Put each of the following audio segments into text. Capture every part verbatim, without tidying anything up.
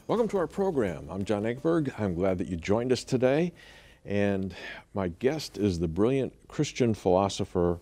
Welcome to our program. I'm John Egberg. I'm glad that you joined us today. And my guest is the brilliant Christian philosopher,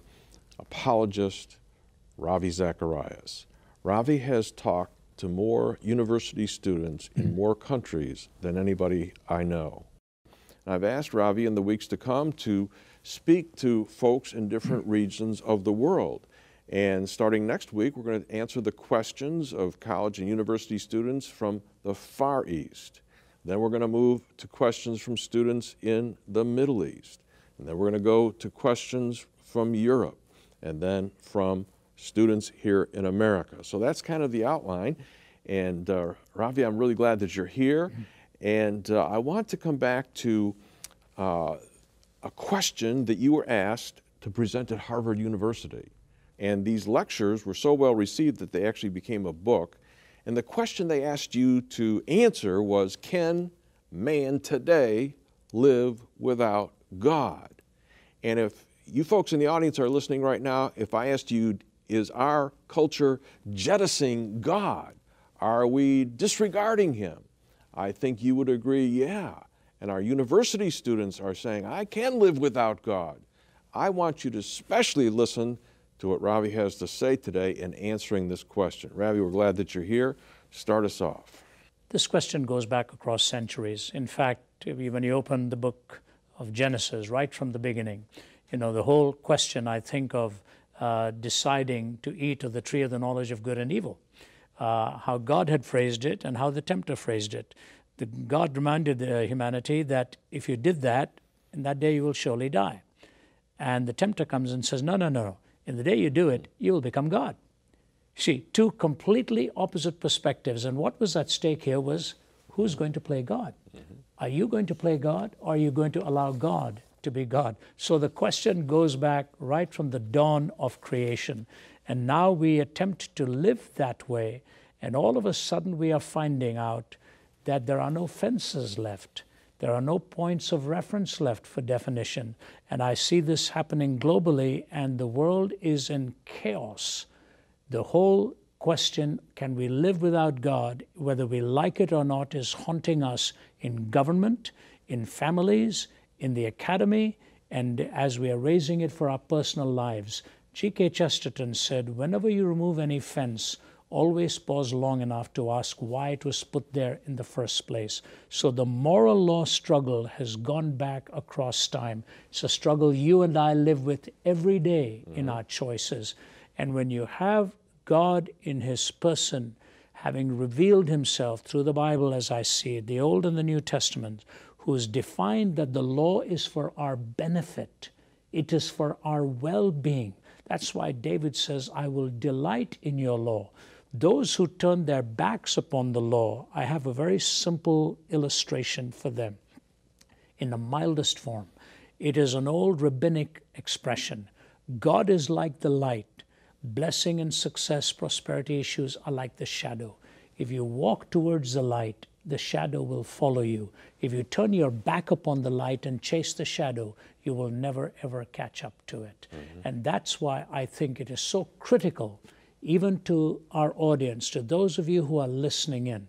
apologist, Ravi Zacharias. Ravi has talked to more university students in more countries than anybody I know. And I've asked Ravi in the weeks to come to speak to folks in different regions of the world. And starting next week, we're going to answer the questions of college and university students from the Far East. Then we're going to move to questions from students in the Middle East. And then we're going to go to questions from Europe, and then from students here in America. So that's kind of the outline. And uh, Ravi, I'm really glad that you're here. And uh, I want to come back to uh, a question that you were asked to present at Harvard University. And these lectures were so well received that they actually became a book. And the question they asked you to answer was, can man today live without God? And if you folks in the audience are listening right now, if I asked you, is our culture jettisoning God? Are we disregarding Him? I think you would agree, yeah. And our university students are saying, I can live without God. I want you to especially listen to what Ravi has to say today in answering this question. Ravi, we're glad that you're here. Start us off. This question goes back across centuries. In fact, when you open the book of Genesis, right from the beginning, you know, the whole question, I think, of uh, deciding to eat of the tree of the knowledge of good and evil, uh, how God had phrased it and how the tempter phrased it. The, God reminded uh, humanity that if you did that, in that day you will surely die. And the tempter comes and says, no, no, no, no. In the day you do it, you will become God. See, two completely opposite perspectives. And what was at stake here was, who's going to play God? Mm-hmm. Are you going to play God, or are you going to allow God to be God? So the question goes back right from the dawn of creation. And now we attempt to live that way. And all of a sudden we are finding out that there are no fences left. There are no points of reference left for definition. And I see this happening globally, and the world is in chaos. The whole question, can we live without God, whether we like it or not, is haunting us in government, in families, in the academy, and as we are raising it for our personal lives. G K Chesterton said, whenever you remove any fence, always pause long enough to ask why it was put there in the first place. So the moral law struggle has gone back across time. It's a struggle you and I live with every day mm-hmm. in our choices. And when you have God in His person, having revealed Himself through the Bible as I see it, the Old and the New Testament, who has defined that the law is for our benefit, it is for our well-being. That's why David says, I will delight in your law. Those who turn their backs upon the law, I have a very simple illustration for them in the mildest form. It is an old rabbinic expression. God is like the light. Blessing and success, prosperity issues are like the shadow. If you walk towards the light, the shadow will follow you. If you turn your back upon the light and chase the shadow, you will never, ever catch up to it. Mm-hmm. And that's why I think it is so critical, even to our audience, to those of you who are listening in,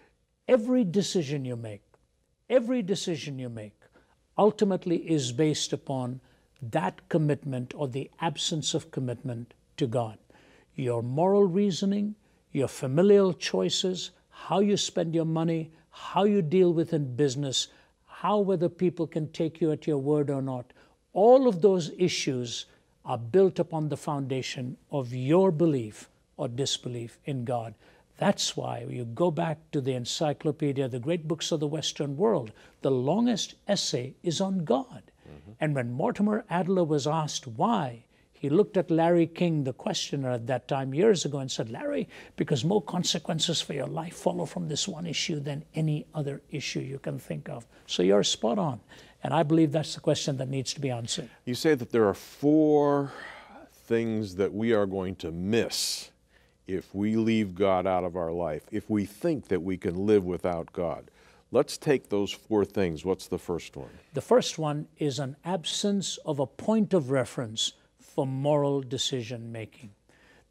every decision you make, every decision you make ultimately is based upon that commitment or the absence of commitment to God. Your moral reasoning, your familial choices, how you spend your money, how you deal with in business, how whether people can take you at your word or not, all of those issues are built upon the foundation of your belief or disbelief in God. That's why you go back to the encyclopedia, the great books of the Western world, the longest essay is on God. Mm-hmm. And when Mortimer Adler was asked why, he looked at Larry King, the questioner at that time years ago, and said, Larry, because more consequences for your life follow from this one issue than any other issue you can think of. So you're spot on. And I believe that's the question that needs to be answered. You say that there are four things that we are going to miss if we leave God out of our life, if we think that we can live without God. Let's take those four things. What's the first one? The first one is an absence of a point of reference for moral decision making.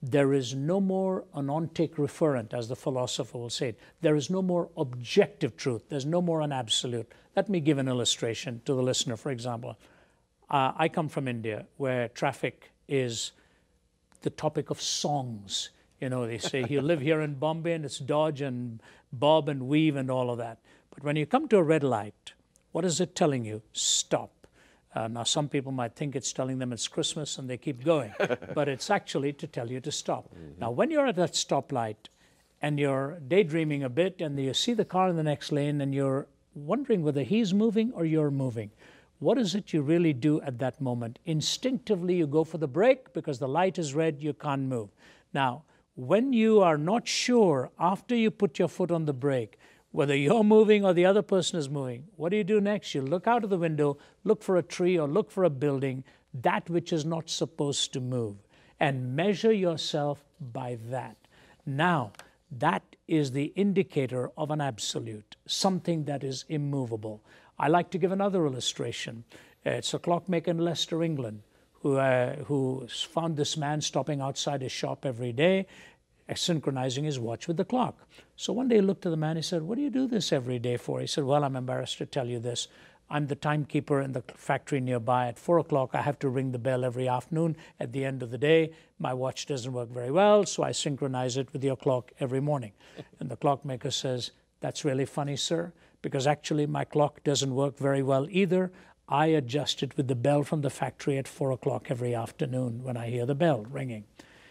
There is no more ontic referent, as the philosopher will say. There is no more objective truth. There's no more an absolute. Let me give an illustration to the listener, for example. Uh, I come from India, where traffic is the topic of songs. You know, they say you live here in Bombay and it's dodge and bob and weave and all of that. But when you come to a red light, what is it telling you? Stop. Uh, now, some people might think it's telling them it's Christmas and they keep going, but it's actually to tell you to stop. Mm-hmm. Now, when you're at that stoplight and you're daydreaming a bit and you see the car in the next lane and you're wondering whether he's moving or you're moving, what is it you really do at that moment? Instinctively, you go for the brake because the light is red, you can't move. Now, when you are not sure after you put your foot on the brake whether you're moving or the other person is moving, what do you do next? You look out of the window, look for a tree or look for a building, that which is not supposed to move, and measure yourself by that. Now, that is the indicator of an absolute, something that is immovable. I like to give another illustration. It's a clockmaker in Leicester, England, who, uh, who found this man stopping outside his shop every day, synchronizing his watch with the clock. So one day he looked at the man, he said, "What do you do this every day for?" He said, "Well, I'm embarrassed to tell you this. I'm the timekeeper in the factory nearby. At four o'clock, I have to ring the bell every afternoon. At the end of the day, my watch doesn't work very well, so I synchronize it with your clock every morning." And the clockmaker says, "That's really funny, sir, because actually my clock doesn't work very well either. I adjust it with the bell from the factory at four o'clock every afternoon when I hear the bell ringing."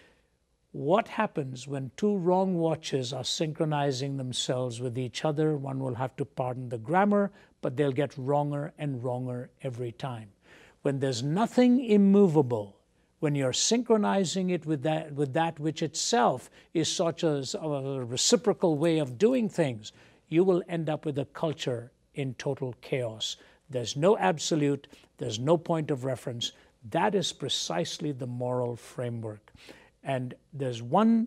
What happens when two wrong watches are synchronizing themselves with each other? One will have to pardon the grammar, but they'll get wronger and wronger every time. When there's nothing immovable, when you're synchronizing it with that, with that which itself is such a, a reciprocal way of doing things, you will end up with a culture in total chaos. There's no absolute, there's no point of reference. That is precisely the moral framework. And there's one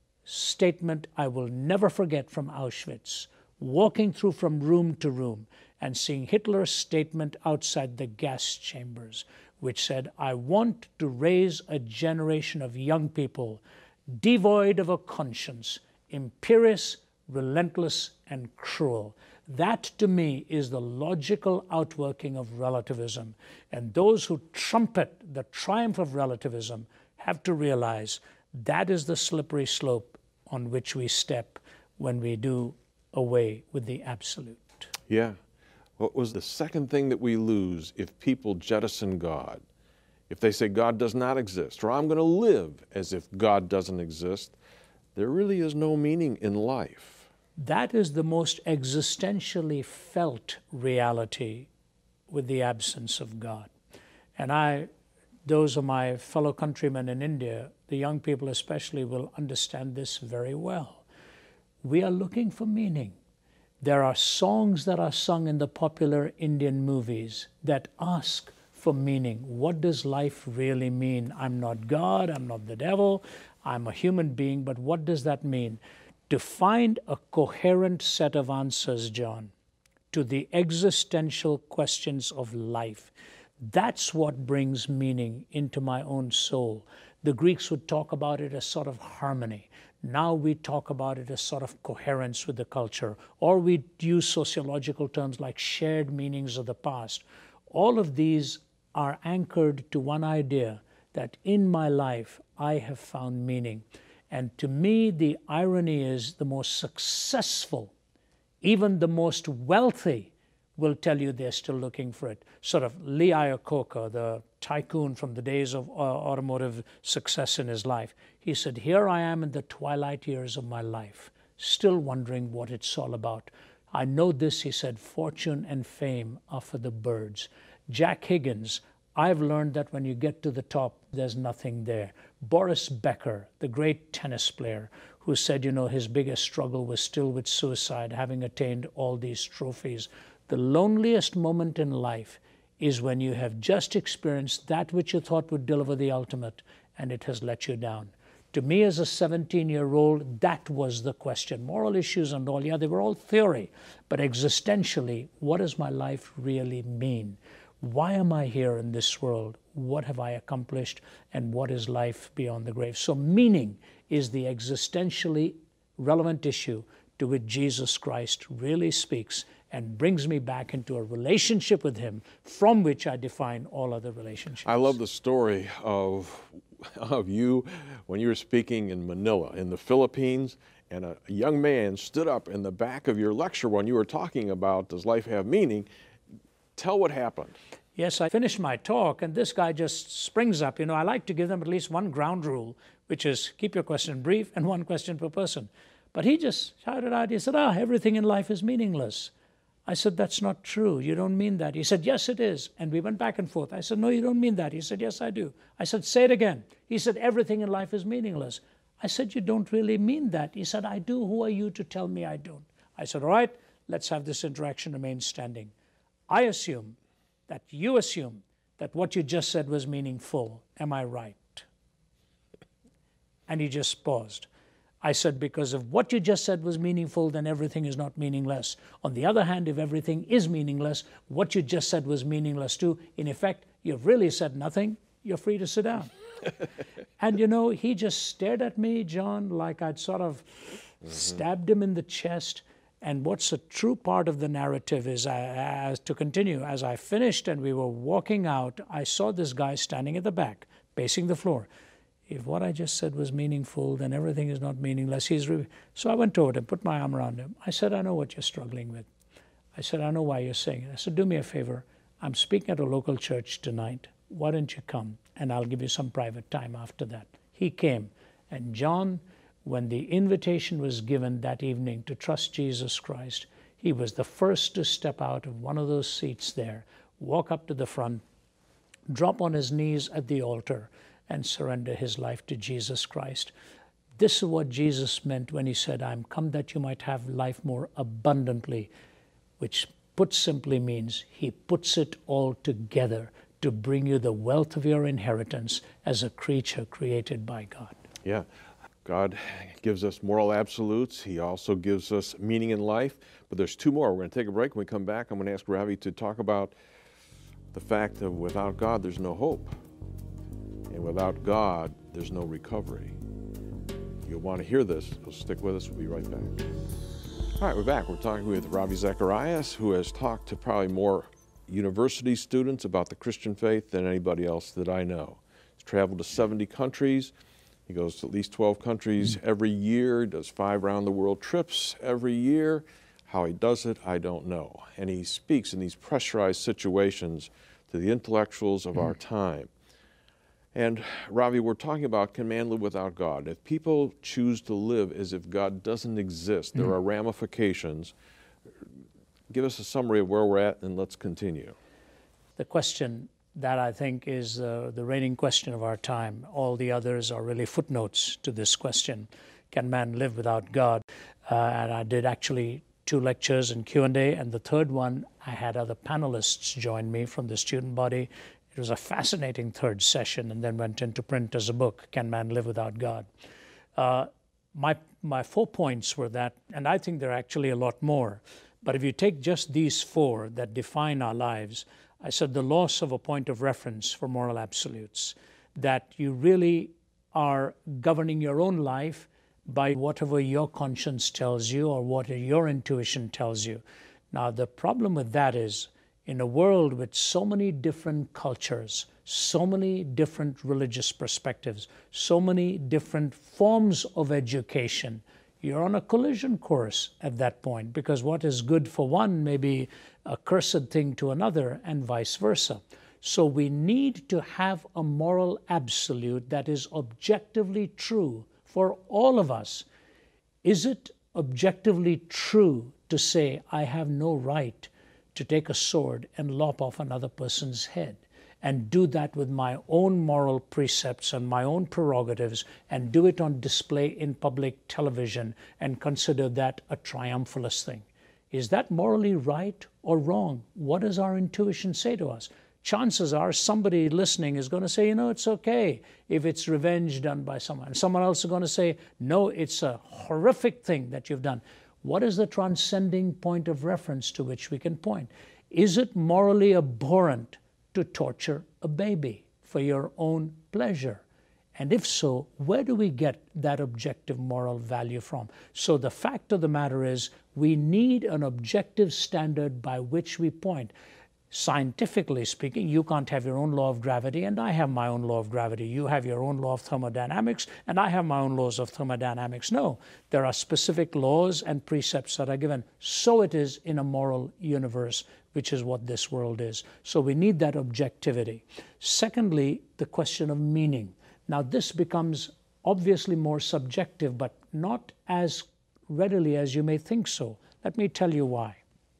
statement I will never forget from Auschwitz, walking through from room to room and seeing Hitler's statement outside the gas chambers, which said, "I want to raise a generation of young people devoid of a conscience, imperious, relentless, and cruel." That, to me, is the logical outworking of relativism. And those who trumpet the triumph of relativism have to realize that is the slippery slope on which we step when we do away with the absolute. Yeah. What was the second thing that we lose if people jettison God? If they say God does not exist, or I'm going to live as if God doesn't exist, there really is no meaning in life. That is the most existentially felt reality with the absence of God. And I Those of my fellow countrymen in India, the young people especially, will understand this very well. We are looking for meaning. There are songs that are sung in the popular Indian movies that ask for meaning. What does life really mean? I'm not God, I'm not the devil, I'm a human being, but what does that mean? To find a coherent set of answers, John, to the existential questions of life. That's what brings meaning into my own soul. The Greeks would talk about it as sort of harmony. Now we talk about it as sort of coherence with the culture, or we use sociological terms like shared meanings of the past. All of these are anchored to one idea, that in my life I have found meaning. And to me, the irony is the most successful, even the most wealthy, will tell you they're still looking for it. Sort of Lee Iacocca, the tycoon from the days of uh, automotive success in his life, he said, "Here I am in the twilight years of my life, still wondering what it's all about. I know this," he said, "fortune and fame are for the birds." Jack Higgins, "I've learned that when you get to the top, there's nothing there." Boris Becker, the great tennis player, who said, you know, his biggest struggle was still with suicide, having attained all these trophies. The loneliest moment in life is when you have just experienced that which you thought would deliver the ultimate, and it has let you down. To me, as a seventeen-year-old, that was the question. Moral issues and all, yeah, they were all theory. But existentially, what does my life really mean? Why am I here in this world? what have I accomplished, and what is life beyond the grave. So meaning is the existentially relevant issue to which Jesus Christ really speaks and brings me back into a relationship with him from which I define all other relationships. I love the story of, of you when you were speaking in Manila, in the Philippines, and a young man stood up in the back of your lecture when you were talking about, does life have meaning? Tell what happened. Yes, I finished my talk, and this guy just springs up. You know, I like to give them at least one ground rule, which is keep your question brief and one question per person. But he just shouted out, he said, ah, everything in life is meaningless. I said, that's not true. You don't mean that. He said, yes, it is. And we went back and forth. I said, no, you don't mean that. He said, yes, I do. I said, say it again. He said, everything in life is meaningless. I said, you don't really mean that. He said, I do. Who are you to tell me I don't? I said, all right, let's have this interaction remain standing. I assume that you assume that what you just said was meaningful. Am I right? And he just paused. I said, because if what you just said was meaningful, then everything is not meaningless. On the other hand, if everything is meaningless, what you just said was meaningless too. In effect, you've really said nothing. You're free to sit down. And, you know, he just stared at me, John, like I'd sort of mm-hmm. stabbed him in the chest. And what's a true part of the narrative is, I, as to continue, as I finished and we were walking out, I saw this guy standing at the back, pacing the floor. If what I just said was meaningful, then everything is not meaningless. He's re- so I went toward him, put my arm around him. I said, I know what you're struggling with. I said, I know why you're saying it. I said, do me a favor. I'm speaking at a local church tonight. Why don't you come? And I'll give you some private time after that. He came. And John, when the invitation was given that evening to trust Jesus Christ, he was the first to step out of one of those seats there, walk up to the front, drop on his knees at the altar, and surrender his life to Jesus Christ. This is what Jesus meant when he said, I'm come that you might have life more abundantly, which put simply means he puts it all together to bring you the wealth of your inheritance as a creature created by God. Yeah, God gives us moral absolutes. He also gives us meaning in life. But there's two more. We're going to take a break. When we come back, I'm going to ask Ravi to talk about the fact that without God, there's no hope. And without God, there's no recovery. You'll want to hear this, so stick with us. We'll be right back. All right, we're back. We're talking with Ravi Zacharias, who has talked to probably more university students about the Christian faith than anybody else that I know. He's traveled to seventy countries. He goes to at least twelve countries every year, does five round-the-world trips every year. How he does it, I don't know. And he speaks in these pressurized situations to the intellectuals of mm. our time. And Ravi, we're talking about, can man live without God? If people choose to live as if God doesn't exist, there mm. are ramifications. Give us a summary of where we're at, and let's continue. The question that I think is uh, the reigning question of our time. All the others are really footnotes to this question. Can man live without God? Uh, and I did actually two lectures in Q and A, and the third one, I had other panelists join me from the student body. It was a fascinating third session, and then went into print as a book, Can Man Live Without God? Uh, my, my four points were that, and I think there are actually a lot more, but if you take just these four that define our lives, I said the loss of a point of reference for moral absolutes, that you really are governing your own life by whatever your conscience tells you or what your intuition tells you. Now, the problem with that is, in a world with so many different cultures, so many different religious perspectives, so many different forms of education, you're on a collision course at that point, because what is good for one may be a cursed thing to another, and vice versa. So we need to have a moral absolute that is objectively true for all of us. Is it objectively true to say, I have no right to take a sword and lop off another person's head, and do that with my own moral precepts and my own prerogatives, and do it on display in public television and consider that a triumphalist thing? Is that morally right or wrong? What does our intuition say to us? Chances are somebody listening is going to say, you know, it's okay if it's revenge done by someone. Someone else is going to say, no, it's a horrific thing that you've done. What is the transcending point of reference to which we can point? Is it morally abhorrent to torture a baby, for for your own pleasure? And if so, where do we get that objective moral value from? So the fact of the matter is, we need an objective standard by which we point. Scientifically speaking, you can't have your own law of gravity, and I have my own law of gravity. You have your own law of thermodynamics, and I have my own laws of thermodynamics. No, there are specific laws and precepts that are given. So it is in a moral universe, which is what this world is. So we need that objectivity. Secondly, the question of meaning. Now, this becomes obviously more subjective, but not as readily as you may think so. Let me tell you why.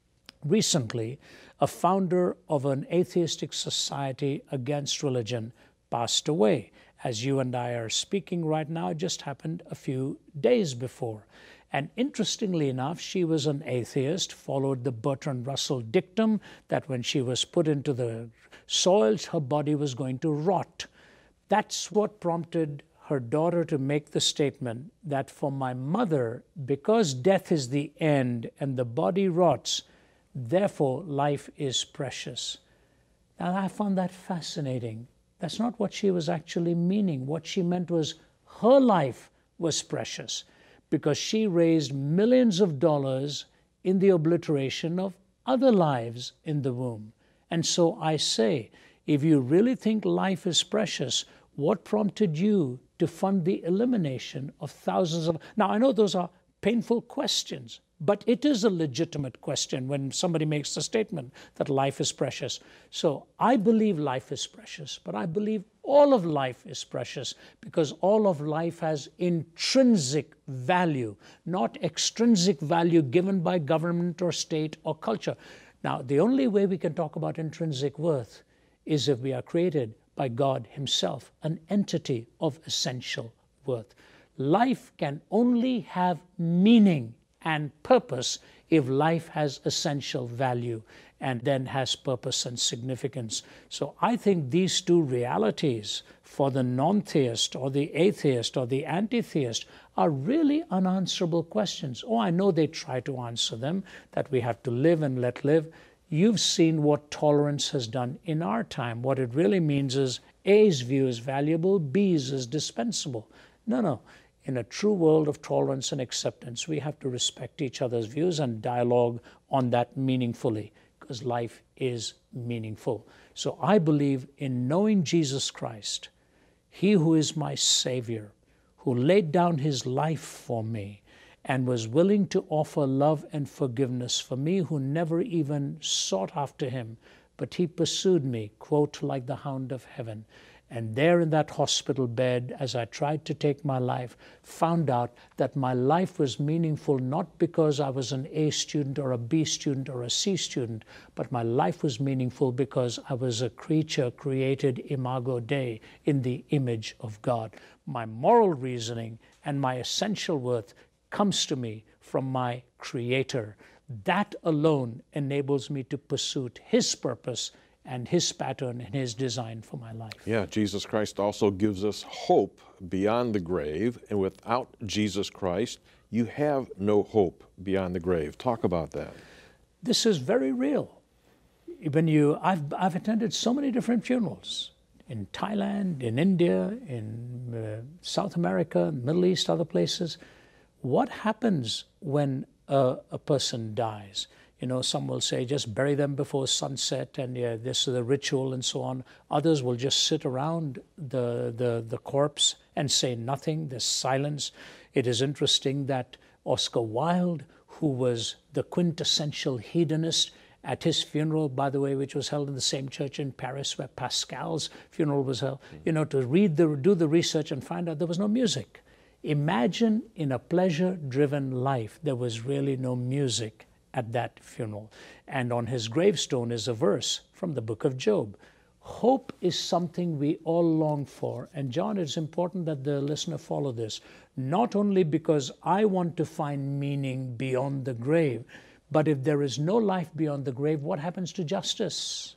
Recently, a founder of an atheistic society against religion passed away. As you and I are speaking right now, it just happened a few days before. And interestingly enough, she was an atheist, followed the Bertrand Russell dictum that when she was put into the soil, her body was going to rot. That's what prompted her daughter to make the statement that for my mother, because death is the end and the body rots, therefore life is precious. Now, I found that fascinating. That's not what she was actually meaning. What she meant was her life was precious because she raised millions of dollars in the obliteration of other lives in the womb. And so I say, if you really think life is precious, what prompted you to fund the elimination of thousands of... Now, I know those are painful questions, but it is a legitimate question when somebody makes the statement that life is precious. So I believe life is precious, but I believe all of life is precious because all of life has intrinsic value, not extrinsic value given by government or state or culture. Now, the only way we can talk about intrinsic worth is if we are created by God Himself, an entity of essential worth. Life can only have meaning and purpose if life has essential value and then has purpose and significance. So I think these two realities for the non-theist or the atheist or the anti-theist are really unanswerable questions. Oh, I know they try to answer them, that we have to live and let live. You've seen what tolerance has done in our time. What it really means is A's view is valuable, B's is dispensable. No, no. In a true world of tolerance and acceptance, we have to respect each other's views and dialogue on that meaningfully, because life is meaningful. So I believe in knowing Jesus Christ, He who is my Savior, who laid down His life for me, and was willing to offer love and forgiveness for me who never even sought after Him, but He pursued me, quote, like the hound of heaven. And there in that hospital bed, as I tried to take my life, found out that my life was meaningful not because I was an A student or a B student or a C student, but my life was meaningful because I was a creature created imago Dei, in the image of God. My moral reasoning and my essential worth comes to me from my Creator. That alone enables me to pursue His purpose and His pattern and His design for my life. Yeah, Jesus Christ also gives us hope beyond the grave, and without Jesus Christ, you have no hope beyond the grave. Talk about that. This is very real. When you, I've, I've attended so many different funerals in Thailand, in India, in uh, South America, Middle East, other places. What happens when a, a person dies? You know, some will say just bury them before sunset and yeah, this is the ritual and so on. Others will just sit around the, the, the corpse and say nothing. There's silence. It is interesting that Oscar Wilde, who was the quintessential hedonist, at his funeral, by the way, which was held in the same church in Paris where Pascal's funeral was held, mm-hmm. you know, to read the, do the research and find out there was no music. Imagine in a pleasure-driven life, there was really no music at that funeral. And on his gravestone is a verse from the book of Job. Hope is something we all long for. And John, it's important that the listener follow this, not only because I want to find meaning beyond the grave, but if there is no life beyond the grave, what happens to justice?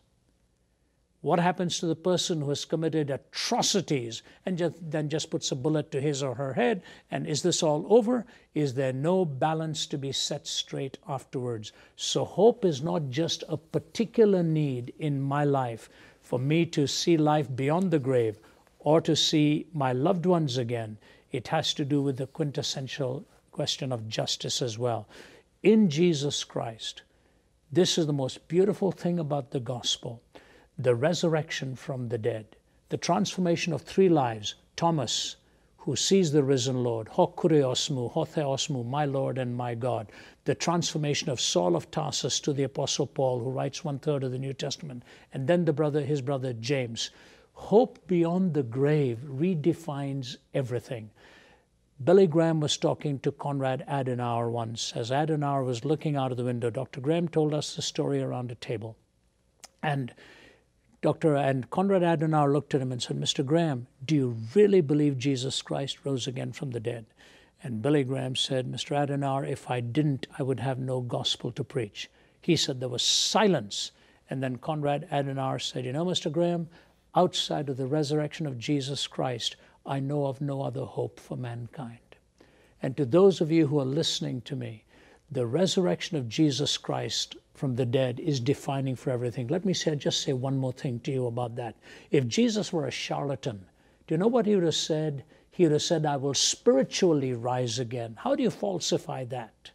What happens to the person who has committed atrocities and just, then just puts a bullet to his or her head? And is this all over? Is there no balance to be set straight afterwards? So hope is not just a particular need in my life For me to see life beyond the grave or to see my loved ones again, it has to do with the quintessential question of justice as well. In Jesus Christ, this is the most beautiful thing about the gospel, the resurrection from the dead, the transformation of three lives. Thomas, who sees the risen Lord, ho kuriosmu, ho theosmu, my Lord and my God. The transformation of Saul of Tarsus to the Apostle Paul, who writes one third of the New Testament, and then the brother, his brother James. Hope beyond the grave redefines everything. Billy Graham was talking to Konrad Adenauer once. As Adenauer was looking out of the window, Doctor Graham told us the story around a table. And Doctor and Konrad Adenauer looked at him and said, Mister Graham, do you really believe Jesus Christ rose again from the dead? And Billy Graham said, Mister Adenauer, if I didn't, I would have no gospel to preach. He said there was silence. And then Konrad Adenauer said, you know, Mister Graham, outside of the resurrection of Jesus Christ, I know of no other hope for mankind. And to those of you who are listening to me, the resurrection of Jesus Christ from the dead is defining for everything. Let me say, just say one more thing to you about that. If Jesus were a charlatan, do you know what he would have said? He would have said, I will spiritually rise again. How do you falsify that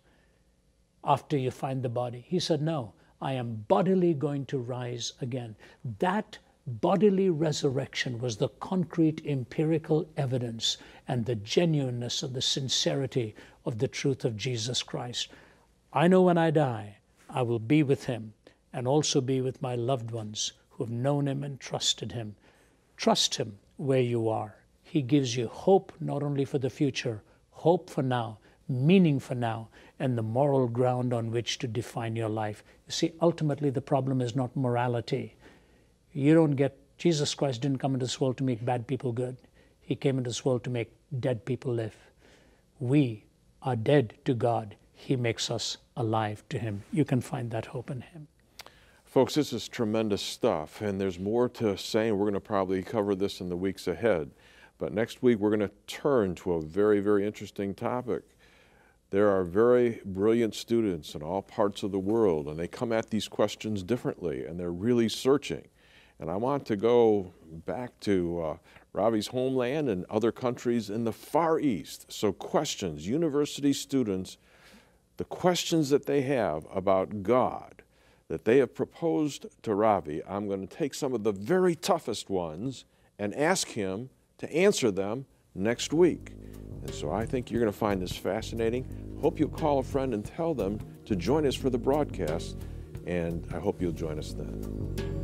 after you find the body? He said, no, I am bodily going to rise again. That bodily resurrection was the concrete empirical evidence and the genuineness of the sincerity of the truth of Jesus Christ. I know when I die, I will be with him and also be with my loved ones who have known him and trusted him. Trust him where you are. He gives you hope not only for the future, hope for now, meaning for now, and the moral ground on which to define your life. You see, ultimately the problem is not morality. You don't get, Jesus Christ didn't come into this world to make bad people good. He came into this world to make dead people live. We are dead to God. He makes us alive to him. You can find that hope in him. Folks, this is tremendous stuff, and there's more to say, and we're going to probably cover this in the weeks ahead. But next week, we're going to turn to a very, very interesting topic. There are very brilliant students in all parts of the world, and they come at these questions differently, and they're really searching. And I want to go back to uh, Ravi's homeland and other countries in the Far East. So questions, university students, the questions that they have about God that they have proposed to Ravi, I'm going to take some of the very toughest ones and ask him to answer them next week. And so I think you're going to find this fascinating. Hope you'll call a friend and tell them to join us for the broadcast, and I hope you'll join us then.